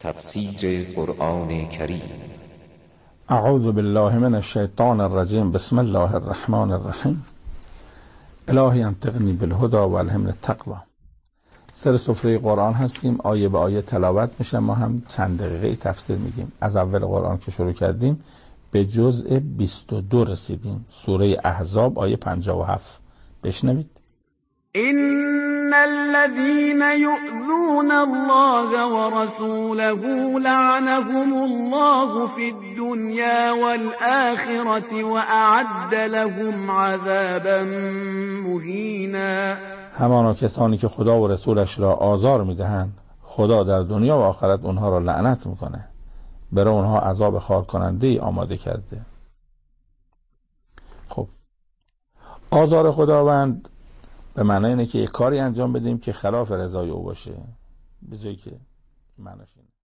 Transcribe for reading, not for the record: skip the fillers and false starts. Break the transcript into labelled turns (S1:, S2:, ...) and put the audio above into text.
S1: تفسیر قرآن کریم.
S2: اعوذ بالله من الشیطان الرجیم. بسم الله الرحمن الرحیم. الهی انطقنی بالهدی و الهمنی التقوی. سر سفره قرآن هستیم، آیه به آیه تلاوت میشه، ما هم چند دقیقه تفسیر میگیم. از اول قرآن که شروع کردیم به جزء 22 رسیدیم، سوره احزاب آیه 57. بشنوید.
S3: إن الذين يؤذون الله ورسوله لعنهم الله في الدنيا والآخرة وأعد لهم عذابا مهینا.
S2: همانا کسانی که خدا و رسولش را آزار میدهند، خدا در دنیا و آخرت اونها را لعنت میکنه، برای اونها عذاب خار کننده ای آماده کرده. خب، آزار خداوند به معنی اینه که یک کاری انجام بدیم که خلاف رضای او باشه، به جایی که معنیش